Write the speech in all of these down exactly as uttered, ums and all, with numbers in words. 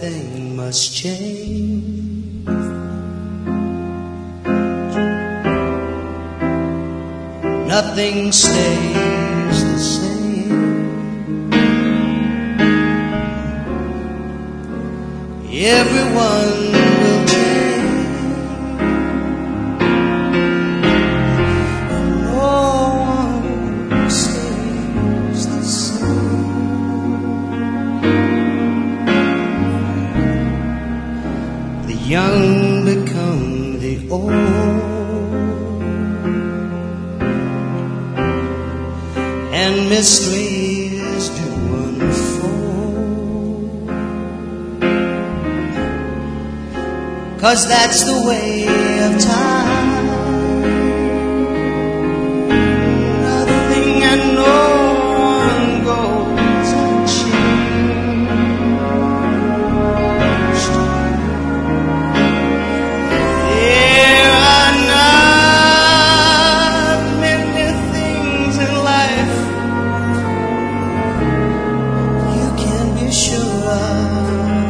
everything must change. Nothing stays the same. Everyone will change, but no one stays the same. The young become the old, and mysteries do unfold, 'cause that's the way of time. Nothing and no one goes unchanged. There are not many things in life you can be sure of.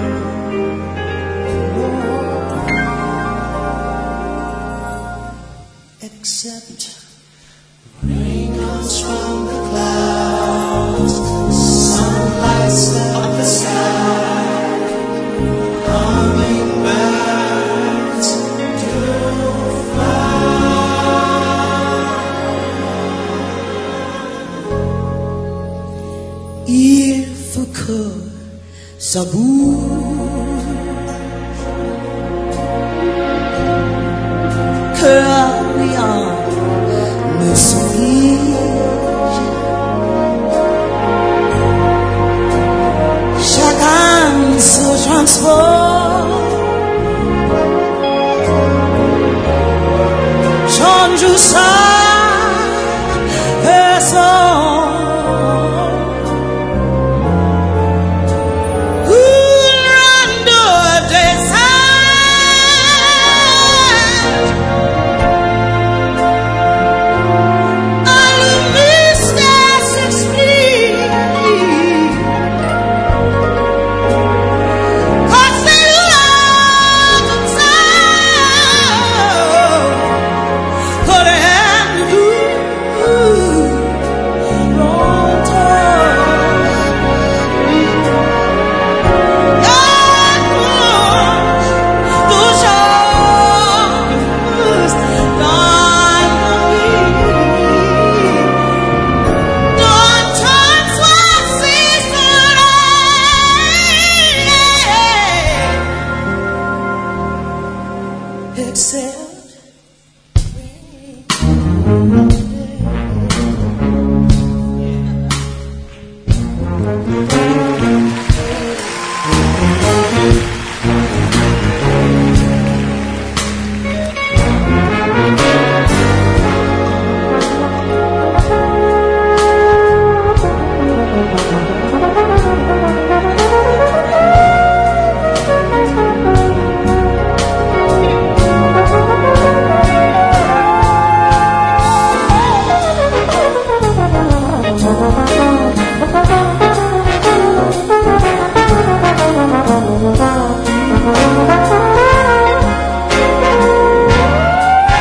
Except rain comes from the clouds, sun lights up the sky, hummingbirds do fly. If I could sabur que rien ne s'oblige, chacun se transporte, change sa personne.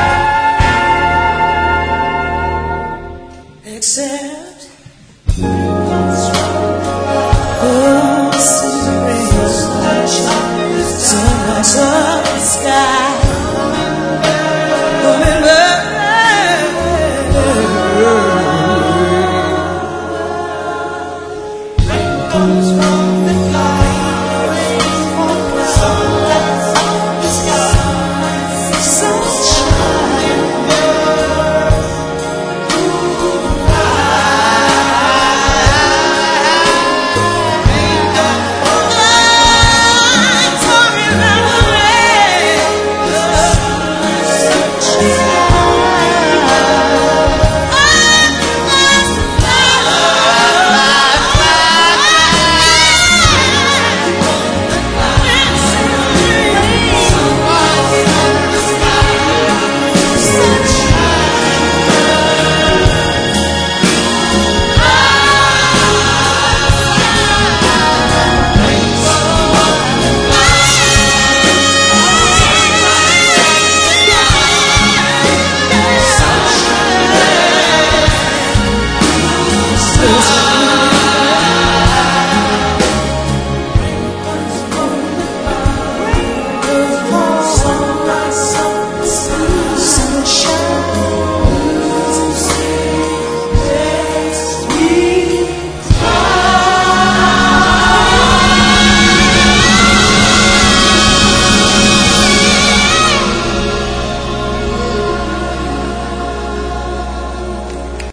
Except